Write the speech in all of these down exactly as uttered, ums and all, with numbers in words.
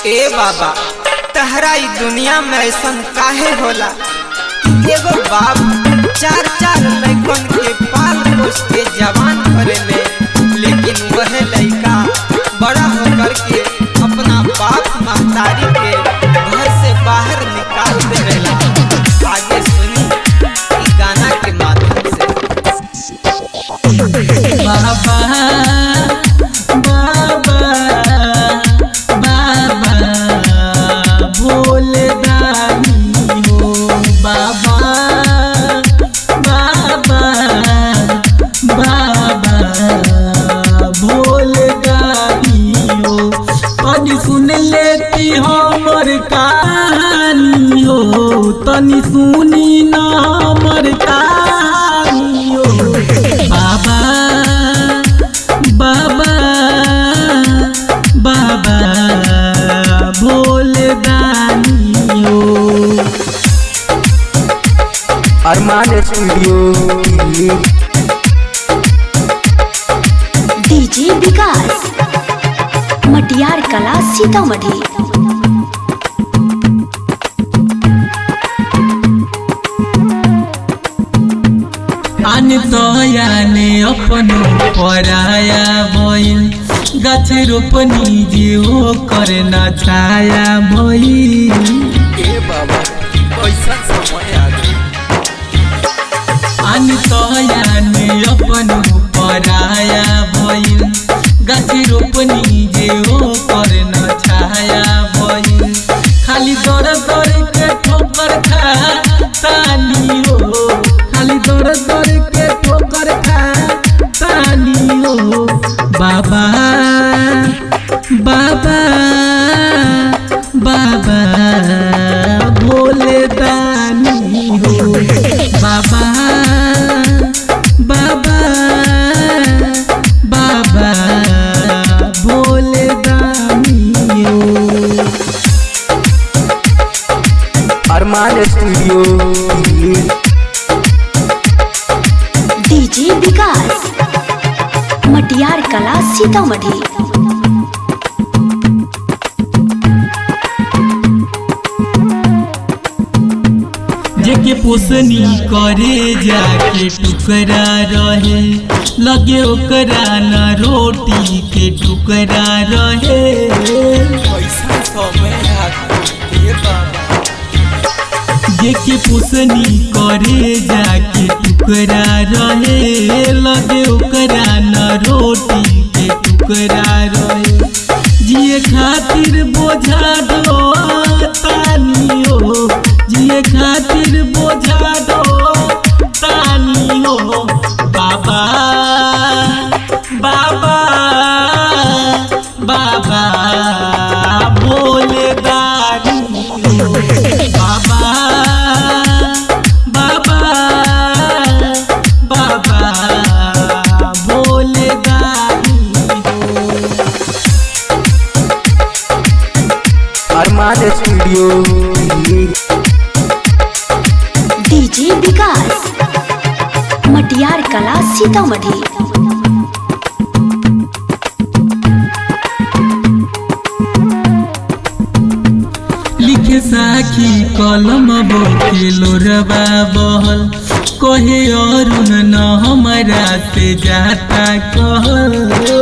ए बाबा तहरा ई दुनिया में ऐसन काहे होला? एगो बाप चार चार लड़कन के पाल पोस के जवान करेले, लेकिन वह लड़का बड़ा होकर के अपना बाप महतारी के घर से बाहर निकाल देवेला। आगे सुनी ई गाना के माध्यम से। बाबा बाबा बाबा भोले दानी हो, बाबा बाबा बाबा भोले दानी हो। तनी सुन लेती हमर कहानी हो, तनी सुनी न हमर कहानी हो। बाबा बाबा बाबा भोले दानी हो। अरमान स्टूडियो डीजे विकास मटियार कला सीतामढ़ी। आन तयाने अपनो पराया भइल, गाछ रोपनी जीव करना छाया भइल। ए बाबा कैसा समय आ गया। आन तयाने अपनो पराया भइल, गाछ रोपनी जीव करना छाया भइल। खाली दर दर के ठोकर खा तानी हो, खाली दर दर के ठोकर खा तानी हो। बाबा बाबा बाबा भोले दानी हो, बाबा बाबा बाबा भोले दानी हो। अरमान स्टूडियो डीजे विकास मटियार कला सीतामढ़ी। जेके पोसनी करे जाके टुकड़ा रहे, लगे ओकरा न रोटी के टुकड़ा रहे। कैसा समय आ गया। ए बाबा जेके पोसनी करे जाके टुकड़ा रहे, लगे ओकरा न रोटी के टुकड़ा रहे। जिए खातिर बोझा ढो तानी हो, जिए खातिर बोझा ढो तानी हो। बाबा बाबा बाबा भोले दानी हो, बाबा बाबा बाबा भोले दानी हो। अरमान स्टूडियो डीजे विकास मटियार कला सीतामढ़ी। लिखे साखी कलम बोके लोरबा बहल, कहे अरुण न हमरा से जाता कहल।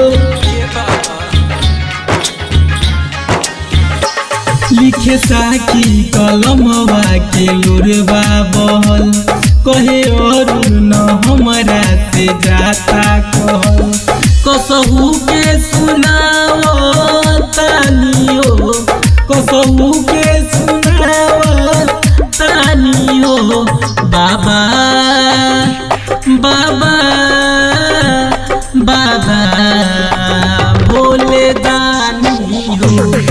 लिखे साखी कलम के लोरबा बहल, कहे अरुण न हमरा से जाता कहल। कसहू के सुनाओ तानी हो, कसहू के सुनाओ तानी हो। बाबा बाबा बाबा भोले दानी हो।